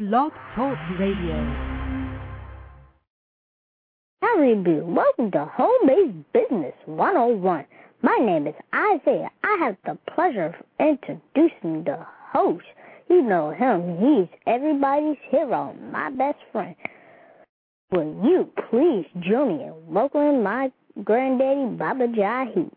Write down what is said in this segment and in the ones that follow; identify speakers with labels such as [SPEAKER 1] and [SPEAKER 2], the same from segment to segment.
[SPEAKER 1] Blog Talk Radio.
[SPEAKER 2] Howdy, welcome to Home Based Business 101. My name is Isaiah. I have the pleasure of introducing the host. You know him. He's everybody's hero, my best friend. Will you please join me in welcoming my granddaddy, Baba Jahi?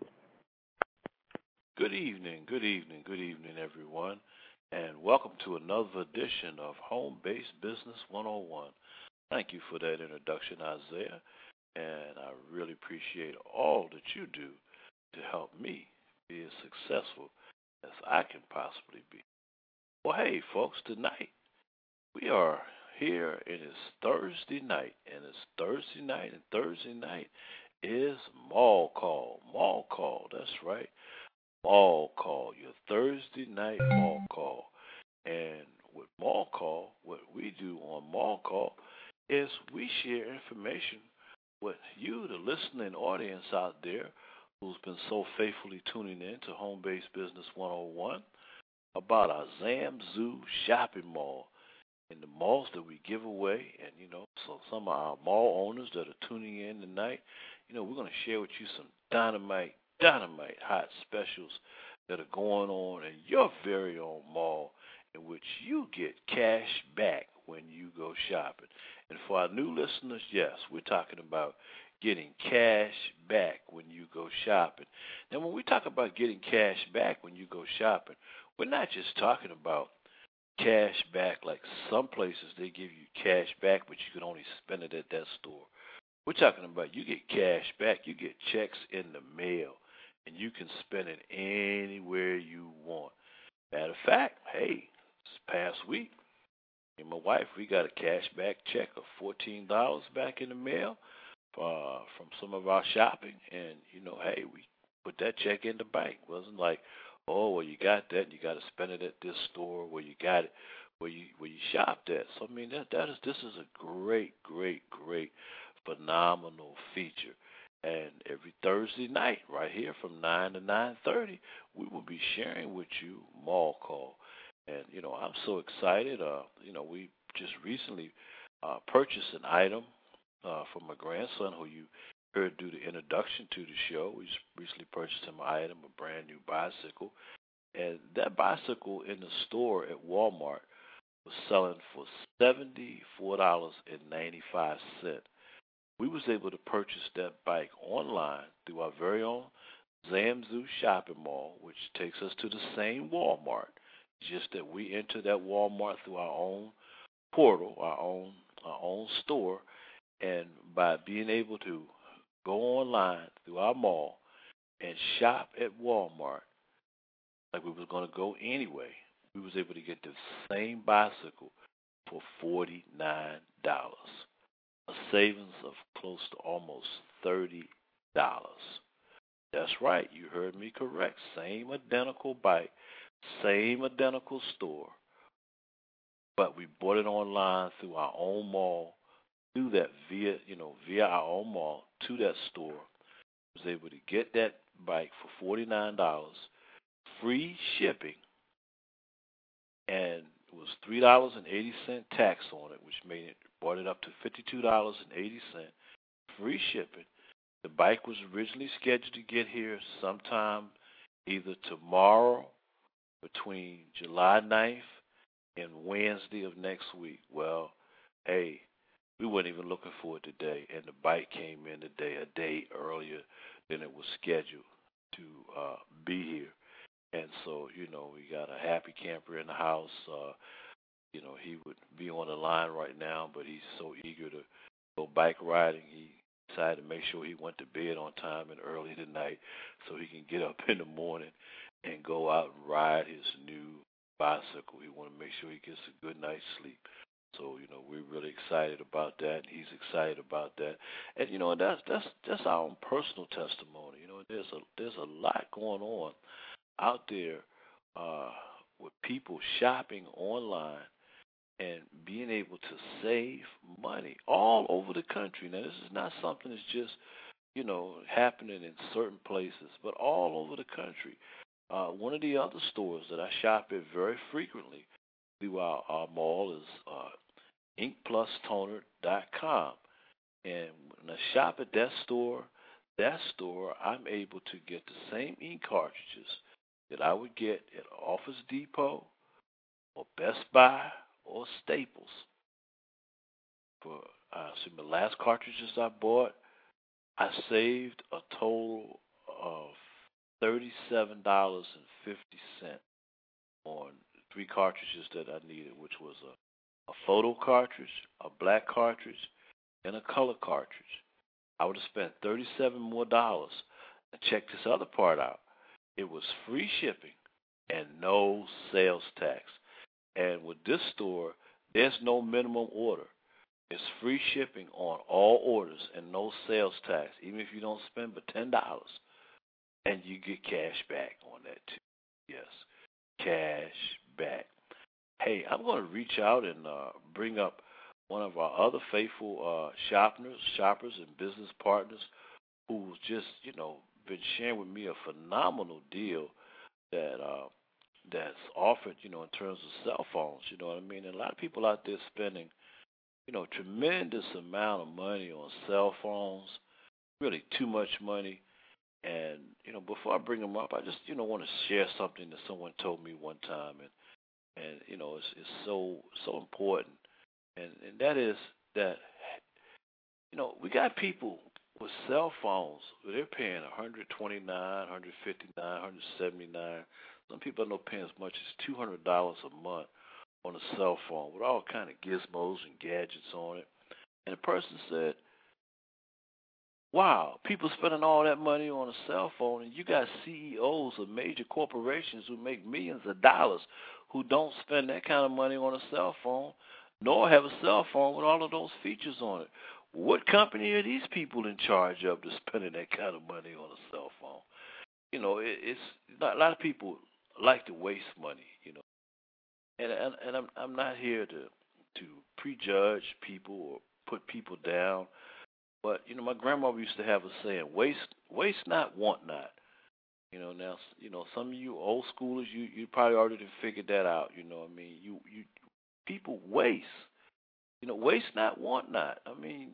[SPEAKER 3] Good evening, everyone, and welcome to another edition of Home Based Business 101. Thank you for that introduction, Isaiah, and I really appreciate all that you do to help me be as successful as I can possibly be. Well, hey, folks, tonight we are here. It is Thursday night, and Thursday night is Mall Call. Mall Call, that's right. Mall Call, your Thursday night Mall Call. And with Mall Call, what we do on Mall Call is we share information with you, the listening audience out there, who's been so faithfully tuning in to Home Based Business 101 about our Zamzoo shopping mall and the malls that we give away. And, so some of our mall owners that are tuning in tonight, we're going to share with you some dynamite hot specials that are going on in your very own mall, in which you get cash back when you go shopping. And for our new listeners, yes, we're talking about getting cash back when you go shopping. Now, when we talk about getting cash back when you go shopping, we're not just talking about cash back like some places they give you cash back, but you can only spend it at that store. We're talking about you get cash back, you get checks in the mail, and you can spend it anywhere you want. Matter of fact, hey, this past week, me and my wife, we got a cash back check of $14 back in the mail from some of our shopping. And, hey, we put that check in the bank. It wasn't like, oh, well, you got that, and you got to spend it at this store where you got it, where you shopped at. So, I mean, this is a great, phenomenal feature. And every Thursday night, right here from 9 to 9:30, we will be sharing with you Mall Call. And, I'm so excited. We just recently purchased an item for my grandson, who you heard do the introduction to the show. We just recently purchased him an item, a brand new bicycle. And that bicycle in the store at Walmart was selling for $74.95. We was able to purchase that bike online through our very own Zamzoo shopping mall, which takes us to the same Walmart, just that we enter that Walmart through our own portal, our own store, and by being able to go online through our mall and shop at Walmart like we was going to go anyway, we was able to get the same bicycle for $49. A savings of close to almost $30. That's right, you heard me correct. Same identical bike, same identical store, but we bought it online through our own mall, do that via our own mall to that store. Was able to get that bike for $49, free shipping, and it was $3.80 tax on it, which brought it up to $52.80, free shipping. The bike was originally scheduled to get here sometime either tomorrow, between July 9th and Wednesday of next week. Well, hey, we weren't even looking for it today, and the bike came in today a day earlier than it was scheduled to be here. And so, we got a happy camper in the house. He would be on the line right now, but he's so eager to go bike riding. He decided to make sure he went to bed on time and early tonight so he can get up in the morning and go out and ride his new bicycle. He want to make sure he gets a good night's sleep. So, we're really excited about that. He's excited about that. And, that's our own personal testimony. There's a lot going on out there with people shopping online and being able to save money all over the country. Now, this is not something that's just, happening in certain places, but all over the country. One of the other stores that I shop at very frequently, through our mall is inkplustoner.com. And when I shop at that store, I'm able to get the same ink cartridges that I would get at Office Depot or Best Buy or Staples. For the last cartridges I bought, I saved a total of $37.50 on 3 cartridges that I needed, which was a photo cartridge, a black cartridge, and a color cartridge. I would have spent $37 more. And check this other part out. It was free shipping and no sales tax. And with this store, there's no minimum order. It's free shipping on all orders and no sales tax, even if you don't spend but $10. And you get cash back on that too. Yes, cash back. Hey, I'm going to reach out and bring up one of our other faithful shoppers and business partners who's just, been sharing with me a phenomenal deal that's offered, in terms of cell phones, you know what I mean? And a lot of people out there spending, tremendous amount of money on cell phones, really too much money. And, before I bring them up, I just, want to share something that someone told me one time. And it's so important. And that is that, we got people with cell phones, they're paying $129, $159, $179. Some people I know paying as much as $200 a month on a cell phone with all kind of gizmos and gadgets on it. And the person said, wow, people spending all that money on a cell phone, and you got CEOs of major corporations who make millions of dollars who don't spend that kind of money on a cell phone, nor have a cell phone with all of those features on it. What company are these people in charge of to spending that kind of money on a cell phone? It's a lot of people like to waste money, And I'm not here to prejudge people or put people down. But, my grandmother used to have a saying, waste not, want not. Now, some of you old schoolers, you probably already figured that out, you know what I mean? You people waste. Waste not, want not. I mean,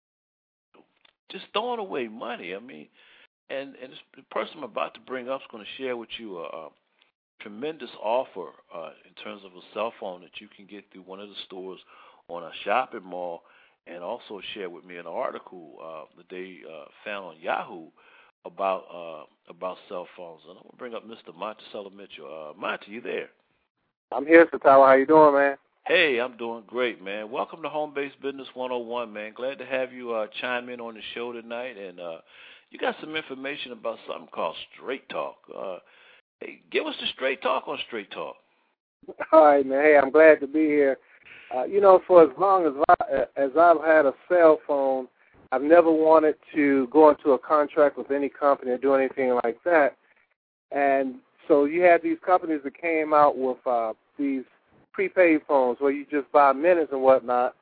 [SPEAKER 3] just throwing away money. I mean, and the person I'm about to bring up is going to share with you a tremendous offer in terms of a cell phone that you can get through one of the stores on a shopping mall, and also share with me an article that they found on Yahoo about cell phones. And I'm going to bring up Mr. Monticello Mitchell. Monty, you there?
[SPEAKER 1] I'm here, Satawa. How you doing, man?
[SPEAKER 3] Hey, I'm doing great, man. Welcome to Home Based Business 101, man. Glad to have you chime in on the show tonight. And you got some information about something called Straight Talk. Hey, give us the straight talk on Straight Talk.
[SPEAKER 1] All right, man. Hey, I'm glad to be here. For as long as I've had a cell phone, I've never wanted to go into a contract with any company or do anything like that. And so you had these companies that came out with these prepaid phones where you just buy minutes and whatnot.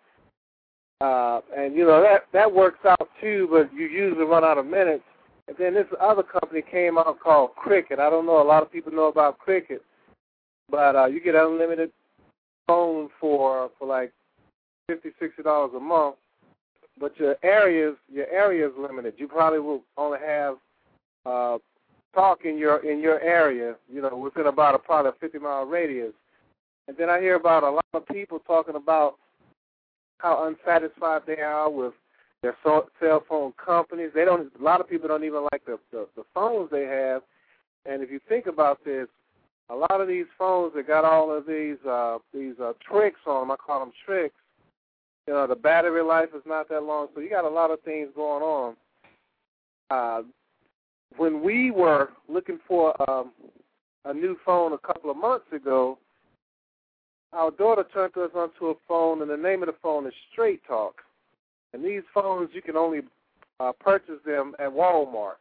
[SPEAKER 1] And, that works out too, but you usually run out of minutes. And then this other company came out called Cricket. I don't know, a lot of people know about Cricket, but you get unlimited phone for like $50, $60 a month, but your area is limited. You probably will only have talk in your area, within about probably a 50-mile radius. And then I hear about a lot of people talking about how unsatisfied they are with their cell phone companies. A lot of people don't even like the phones they have. And if you think about this, a lot of these phones that got all of these tricks on them, I call them tricks, the battery life is not that long, so you got a lot of things going on. When we were looking for a new phone a couple of months ago, our daughter turned us onto a phone, and the name of the phone is Straight Talk. And these phones, you can only purchase them at Walmart.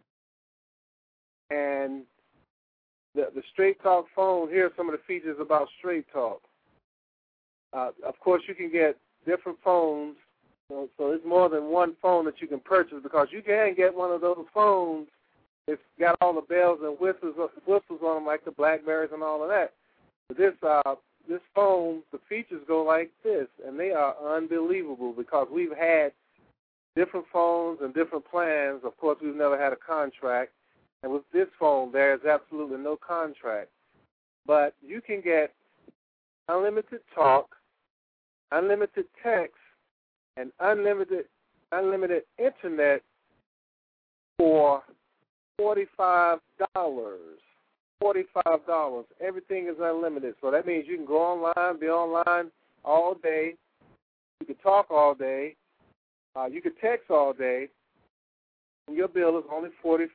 [SPEAKER 1] And the Straight Talk phone, here are some of the features about Straight Talk. Of course, you can get different phones. So it's more than one phone that you can purchase, because you can get one of those phones. It's got all the bells and whistles on them, like the Blackberries and all of that. But this phone, the features go like this, and they are unbelievable because we've had different phones and different plans. Of course, we've never had a contract. And with this phone, there is absolutely no contract. But you can get unlimited talk, unlimited text, and unlimited internet for $45. $45. Everything is unlimited. So that means you can go online, be online all day. You can talk all day. You can text all day. And your bill is only $45.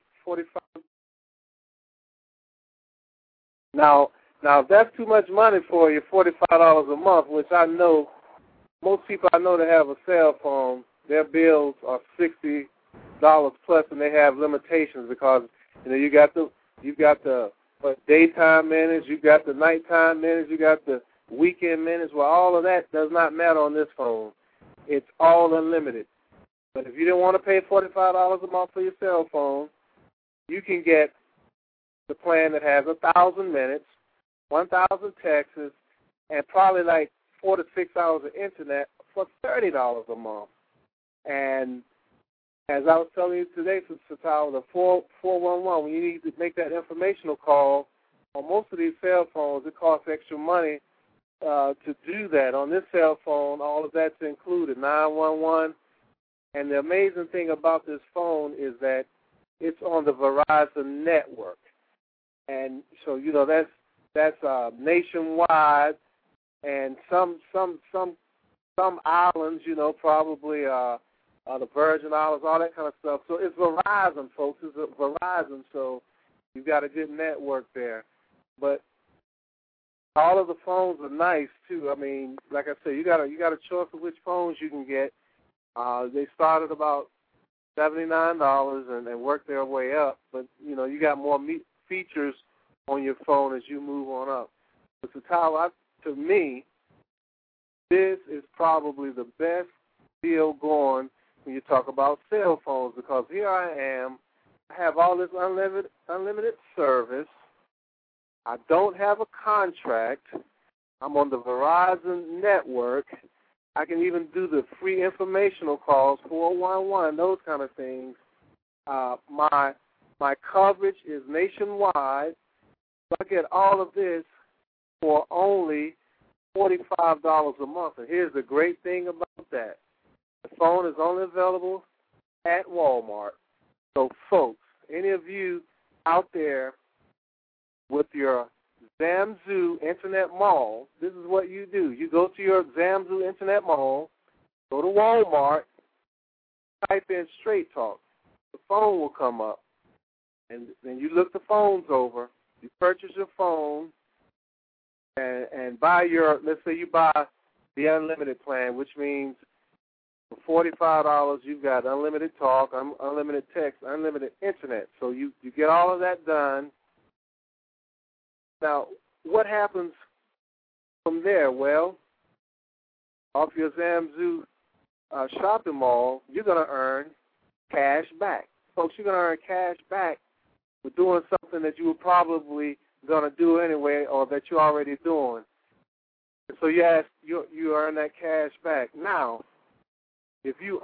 [SPEAKER 1] Now, if that's too much money for you, $45 a month, which I know most people I know that have a cell phone, their bills are $60 plus, and they have limitations because you got the daytime minutes, you got the nighttime minutes, you got the weekend minutes. Well, all of that does not matter on this phone. It's all unlimited. But if you didn't want to pay $45 a month for your cell phone, you can get the plan that has 1,000 minutes, 1,000 texts, and probably like 4 to 6 hours of internet for $30 a month. And as I was telling you today, Satao, the 411, when you need to make that informational call, on most of these cell phones, it costs extra money to do that. On this cell phone, all of that's included, 911. And the amazing thing about this phone is that it's on the Verizon network. And so, that's nationwide, and some islands, probably the Virgin Islands, all that kind of stuff. So it's Verizon, folks. It's Verizon, so you've got a good network there. But all of the phones are nice too. I mean, like I said, you got a choice of which phones you can get. They start at about $79 and work their way up. But you got more features on your phone as you move on up. But to me, this is probably the best deal going when you talk about cell phones, because here I am. I have all this unlimited service. I don't have a contract. I'm on the Verizon network. I can even do the free informational calls, 411, those kind of things. My coverage is nationwide. So I get all of this for only $45 a month. And here's the great thing about that. The phone is only available at Walmart. So, folks, any of you out there with your Zamzu Internet Mall, this is what you do. You go to your Zamzu Internet Mall, go to Walmart, type in Straight Talk. The phone will come up, and then you look the phones over. You purchase your phone and buy let's say you buy the unlimited plan, which means for $45 you've got unlimited talk, unlimited text, unlimited internet. So you get all of that done. Now, what happens from there? Well, off your Zamzu shopping mall, you're going to earn cash back. Folks, you're going to earn cash back for doing something that you were probably going to do anyway, or that you're already doing. So you earn that cash back. Now, if you're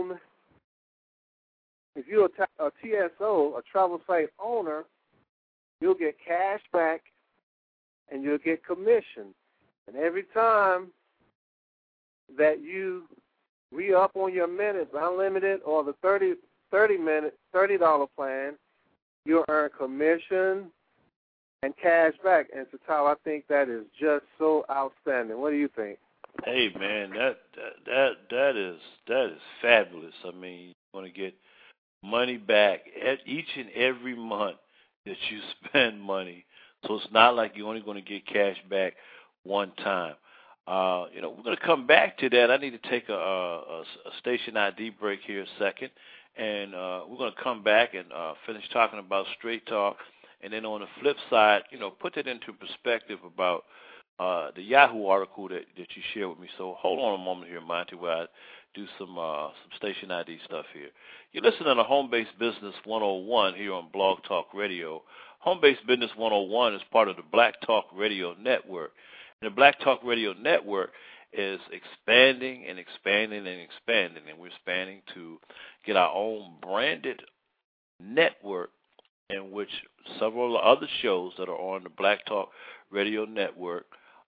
[SPEAKER 1] a TSO, a travel site owner, you'll get cash back and you'll get commission. And every time that you re-up on your minutes, unlimited or the $30 plan, you'll earn commission and cash back. And Satao, I think that is just so outstanding. What do you think?
[SPEAKER 3] Hey man, that is fabulous. I mean, you're going to get money back each and every month that you spend money. So it's not like you're only going to get cash back one time. We're going to come back to that. I need to take a station ID break here a second, and we're going to come back and finish talking about Straight Talk. And then on the flip side, put that into perspective about the Yahoo article that you shared with me. So hold on a moment here, Monty, while I do some station ID stuff here. You're listening to Home-Based Business 101 here on Blog Talk Radio. Home-Based Business 101 is part of the Black Talk Radio Network. The Black Talk Radio Network is expanding and expanding and expanding, and we're expanding to get our own branded network in which several other shows that are on the Black Talk Radio Network,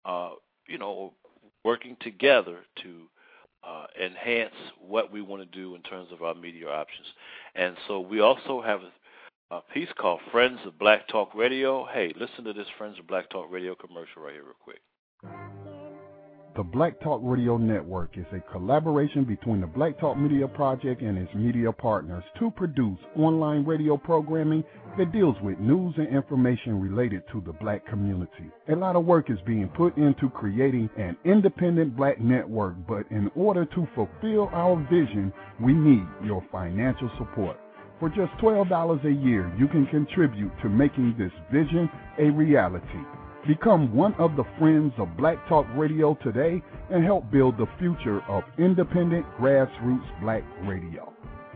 [SPEAKER 3] working together to enhance what we want to do in terms of our media options. And so we also have a piece called Friends of Black Talk Radio. Hey, listen to this Friends of Black Talk Radio commercial right here real quick.
[SPEAKER 4] The Black Talk Radio Network is a collaboration between the Black Talk Media Project and its media partners to produce online radio programming that deals with news and information related to the black community. A lot of work is being put into creating an independent black network, but in order to fulfill our vision, we need your financial support. For just $12 a year, you can contribute to making this vision a reality. Become one of the Friends of Black Talk Radio today and help build the future of independent grassroots black radio.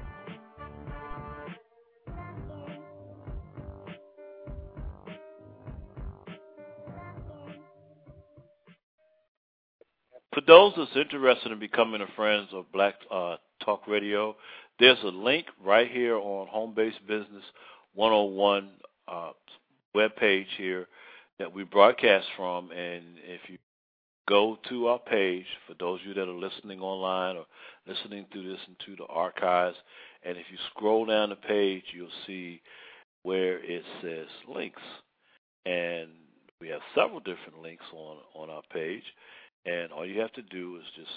[SPEAKER 3] For those that's interested in becoming a Friends of Black Talk Radio, there's a link right here on Home Base Business 101 webpage here that we broadcast from, and if you go to our page, for those of you that are listening online or listening through this into the archives, and if you scroll down the page, you'll see where it says links, and we have several different links on our page, and all you have to do is just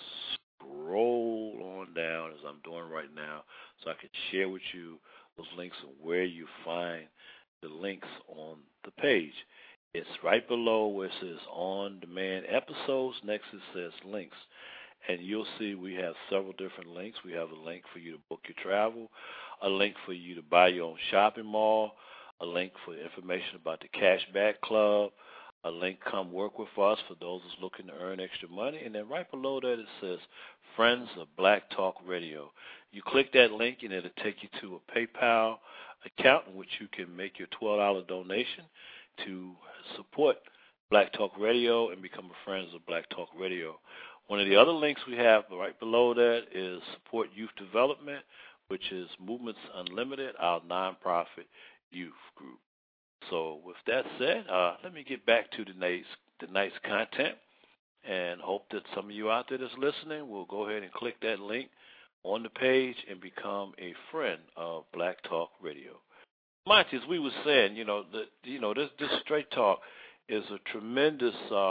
[SPEAKER 3] scroll on down, as I'm doing right now, so I can share with you those links and where you find the links on the page. It's right below where it says on-demand episodes. Next it says links. And you'll see we have several different links. We have a link for you to book your travel, a link for you to buy your own shopping mall, a link for information about the Cashback Club, a link come work with us for those that's looking to earn extra money. And then right below that it says Friends of Black Talk Radio. You click that link and it'll take you to a PayPal account in which you can make your $12 donation to support Black Talk Radio and become a Friends of Black Talk Radio. One of the other links we have right below that is Support Youth Development, which is Movements Unlimited, our nonprofit youth group. So with that said, let me get back to tonight's content, and hope that some of you out there that's listening will go ahead and click that link on the page and become a friend of Black Talk Radio. Mind you, as we were saying, this Straight Talk is a tremendous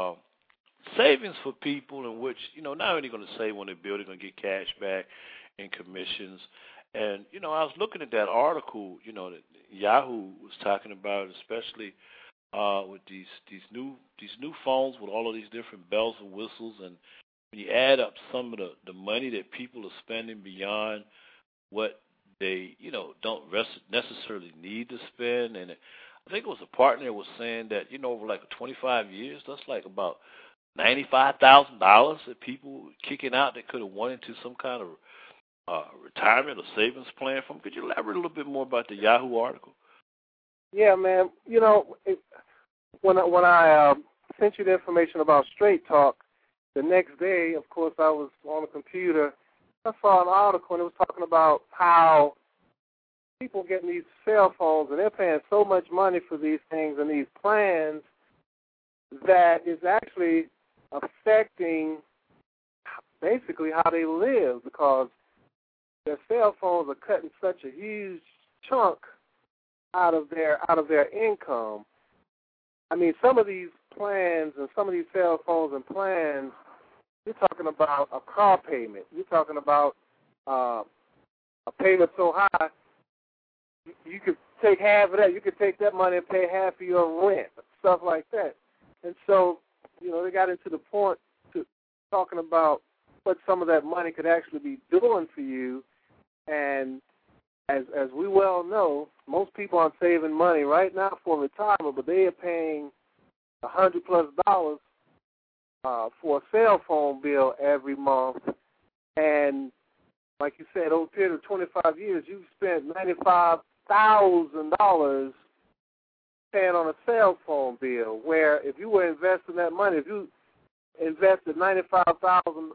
[SPEAKER 3] savings for people in which, not only going to save on their bill, they're going to get cash back and commissions. And, I was looking at that article, that Yahoo was talking about, especially with these new phones with all of these different bells and whistles. And when you add up some of the money that people are spending beyond what they, don't necessarily need to spend. And I think it was a partner that was saying that, over like 25 years, that's like about $95,000 that people kicking out that could have went into some kind of retirement or savings plan from. Could you elaborate a little bit more about the Yahoo article?
[SPEAKER 1] Yeah, man. When I sent you the information about Straight Talk, the next day, of course, I was on the computer. I saw an article, and it was talking about how people getting these cell phones, and they're paying so much money for these things and these plans that is actually affecting basically how they live, because their cell phones are cutting such a huge chunk out of their income. I mean, some of these plans and some of these cell phones and plans, you're talking about a car payment. You're talking about a payment so high, you could take half of that. You could take that money and pay half of your rent, stuff like that. And so, they got into the point to talking about what some of that money could actually be doing for you. And as we well know, most people aren't saving money right now for retirement, but they are paying $100+ for a cell phone bill every month. And like you said, over a period of 25 years, you've spent $95,000 paying on a cell phone bill, where if you were investing that money, if you invested $95,000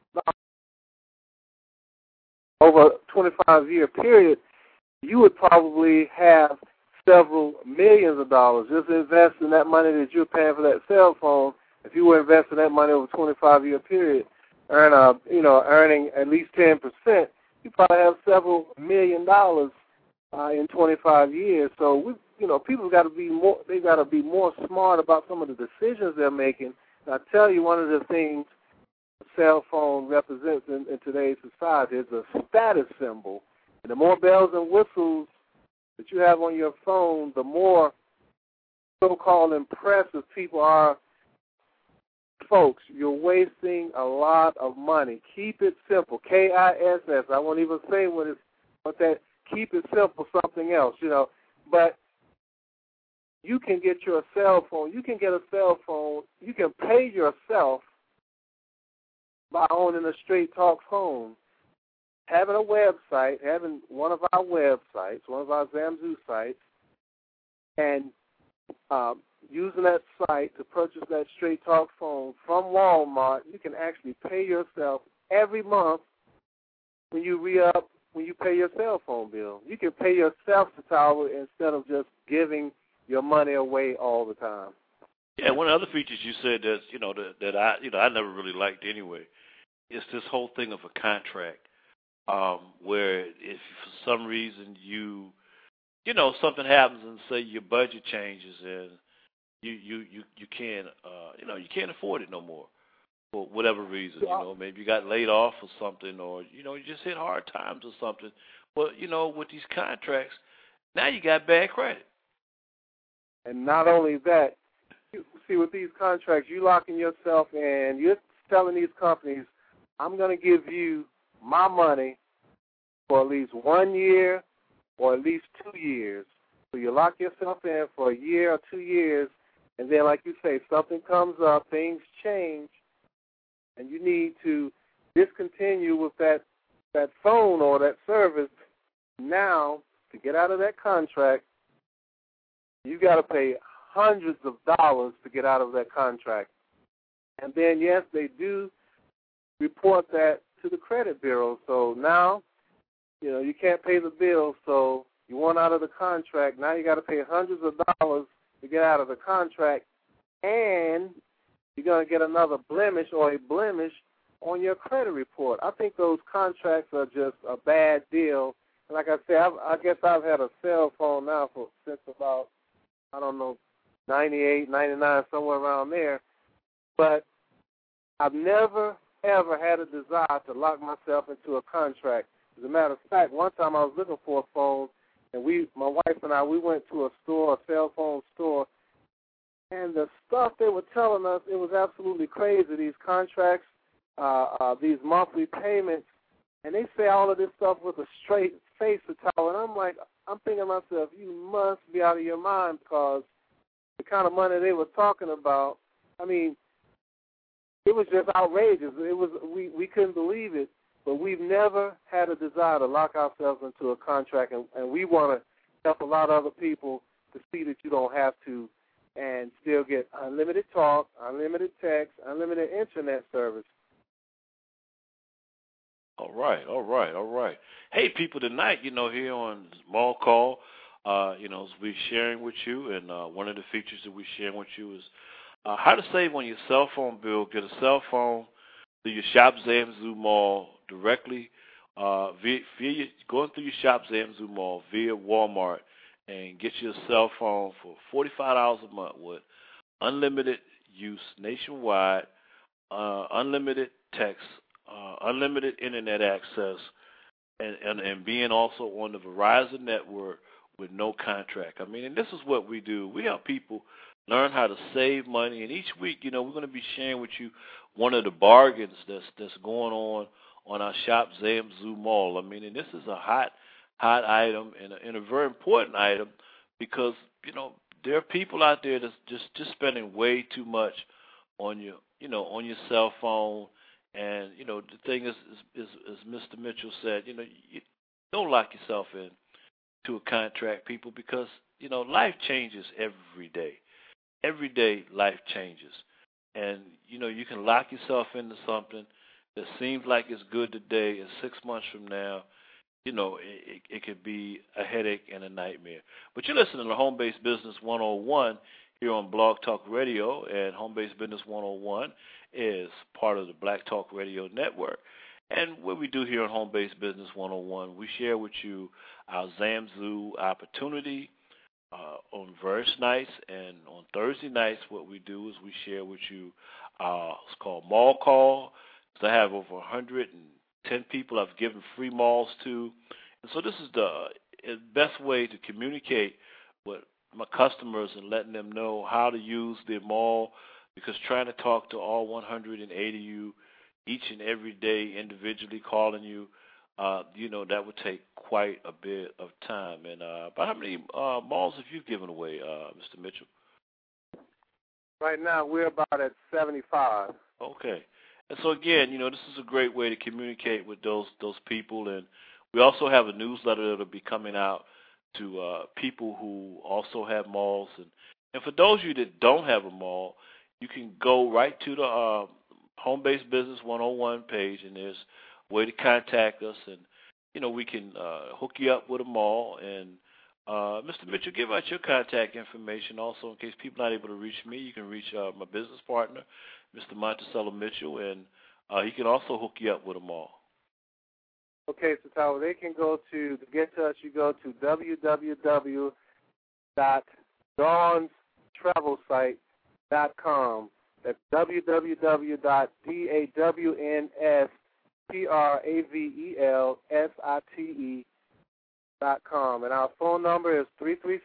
[SPEAKER 1] over a 25-year period, you would probably have several millions of dollars just invest in that money that you're paying for that cell phone. If you were investing that money over a 25-year period, earning at least 10%, you probably have several million dollars in 25 years. So people got to be more. They got to be more smart about some of the decisions they're making. And I tell you, one of the things a cell phone represents in today's society is a status symbol. And the more bells and whistles that you have on your phone, the more so-called impressive people are. Folks, you're wasting a lot of money. Keep it simple. KISS. I won't even say what that. Keep it simple. Something else, But you can get your cell phone. You can get a cell phone. You can pay yourself by owning a Straight Talk phone. Having a website, having one of our websites, one of our Zamzu sites, and using that site to purchase that Straight Talk phone from Walmart, you can actually pay yourself every month when you re-up, when you pay your cell phone bill. You can pay yourself the tower instead of just giving your money away all the time.
[SPEAKER 3] Yeah, one of the other features you said that I never really liked anyway is this whole thing of a contract, where if for some reason something happens and say your budget changes and you can't afford it no more for whatever reason. Maybe you got laid off or something, or you just hit hard times or something. But with these contracts, now you got bad credit.
[SPEAKER 1] And not only that, see, with these contracts, you locking yourself in. You're telling these companies, I'm going to give you my money for at least 1 year or at least 2 years. So you lock yourself in for a year or 2 years, and then, like you say, something comes up, things change, and you need to discontinue with that phone or that service. Now, to get out of that contract, you got to pay hundreds of dollars to get out of that contract. And then, yes, they do report that to the credit bureau. So now, you can't pay the bill, so you want out of the contract. Now you got to pay hundreds of dollars to get out of the contract, and you're going to get another blemish or a blemish on your credit report. I think those contracts are just a bad deal. And like I said, I guess I've had a cell phone now since about, 98, 99, somewhere around there. But I've never, ever had a desire to lock myself into a contract. As a matter of fact, one time I was looking for a phone, and my wife and I, we went to a cell phone store, and the stuff they were telling us, it was absolutely crazy. These contracts, these monthly payments, and they say all of this stuff with a straight face to towel. And I'm thinking to myself, you must be out of your mind, because the kind of money they were talking about, it was just outrageous. We couldn't believe it. But we've never had a desire to lock ourselves into a contract, and we want to help a lot of other people to see that you don't have to, and still get unlimited talk, unlimited text, unlimited internet service.
[SPEAKER 3] All right. Hey, people, tonight, here on Small Call, we're sharing with you, and one of the features that we're sharing with you is how to save on your cell phone bill. Get a cell phone through your Shop Zamzu Mall directly, going through your Shop Zamzu Mall via Walmart, and get your cell phone for $45 a month with unlimited use nationwide, unlimited text, unlimited internet access, and being also on the Verizon network with no contract. And this is what we do. We help people learn how to save money, and each week, we're going to be sharing with you one of the bargains that's going on our Shop Zamzu Mall. And this is a hot item and a very important item, because there are people out there that's just spending way too much on your cell phone. And the thing is, as Mr. Mitchell said, you don't lock yourself in to a contract, people, because life changes every day. Every day, life changes. and, you can lock yourself into something that seems like it's good today, and 6 months from now, it could be a headache and a nightmare. But you're listening to Home Based Business 101 here on Blog Talk Radio, and Home Based Business 101 is part of the Black Talk Radio Network. And what we do here on Home Based Business 101, we share with you our Zamzoo opportunity on various nights, and on Thursday nights what we do is we share with you it's called Mall Call. So I have over 110 people I've given free malls to. And so this is the best way to communicate with my customers and letting them know how to use their mall, because trying to talk to all 180 of you each and every day individually, calling you, that would take quite a bit of time. And about how many malls have you given away, Mr. Mitchell?
[SPEAKER 1] Right now we're about at 75.
[SPEAKER 3] Okay. And so, again, this is a great way to communicate with those people. And we also have a newsletter that will be coming out to people who also have malls. And for those of you that don't have a mall, you can go right to the Home Based Business 101 page, and there's a way to contact us. And, we can hook you up with a mall. And, Mr. Mitchell, give out your contact information also in case people are not able to reach me. You can reach my business partner, Mr. Monticello Mitchell, and he can also hook you up with a mall.
[SPEAKER 1] Okay, so Tyler, they can go to get to us. You go to www.dawnstravelsite.com. That's www.dawnstravelsite.com. And our phone number is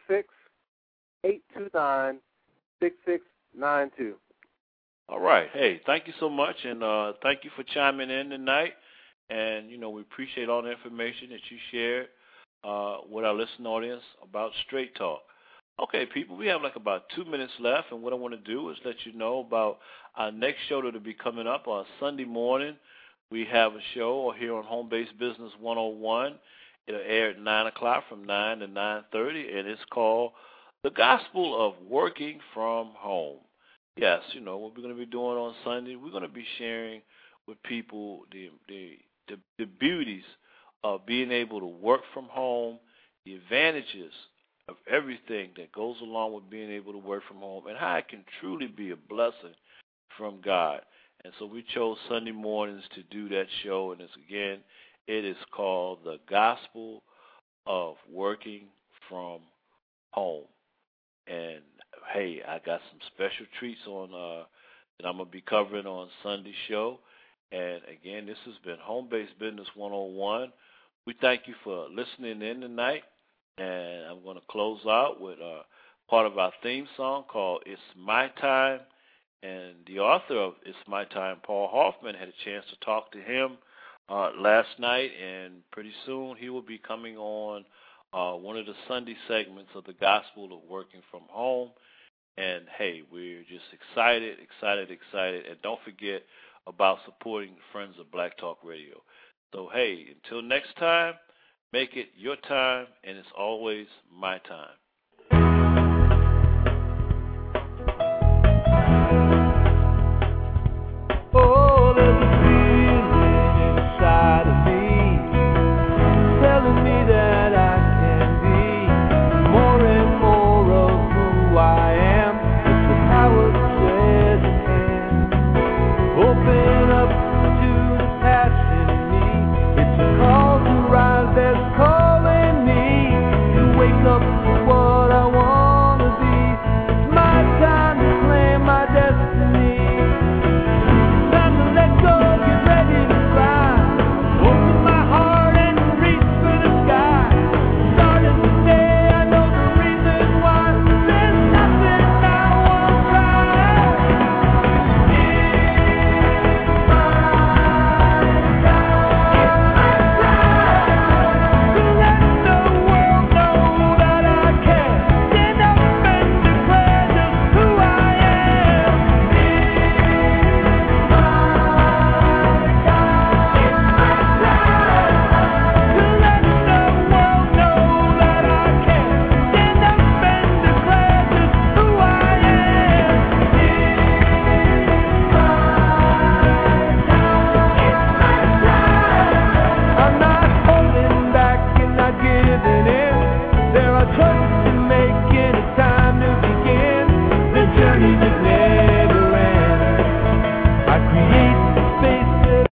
[SPEAKER 1] 336-829-6692.
[SPEAKER 3] All right. Hey, thank you so much, and thank you for chiming in tonight. And, we appreciate all the information that you shared with our listening audience about Straight Talk. Okay, people, we have like about 2 minutes left, and what I want to do is let you know about our next show that will be coming up on Sunday morning. We have a show here on Home Based Business 101. It'll air at 9 o'clock from 9 to 9:30, and it's called The Gospel of Working from Home. Yes, what we're going to be doing on Sunday, we're going to be sharing with people the beauties of being able to work from home, the advantages of everything that goes along with being able to work from home, and how it can truly be a blessing from God. And so we chose Sunday mornings to do that show, and it is called The Gospel of Working from Home. And hey, I got some special treats on that I'm going to be covering on Sunday's show. And again, this has been Home Based Business 101. We thank you for listening in tonight. And I'm going to close out with part of our theme song called It's My Time. And the author of It's My Time, Paul Hoffman, had a chance to talk to him last night. And pretty soon he will be coming on one of the Sunday segments of the Gospel of Working from Home. And, hey, we're just excited. And don't forget about supporting the Friends of Black Talk Radio. So, hey, until next time, make it your time, and it's always my time.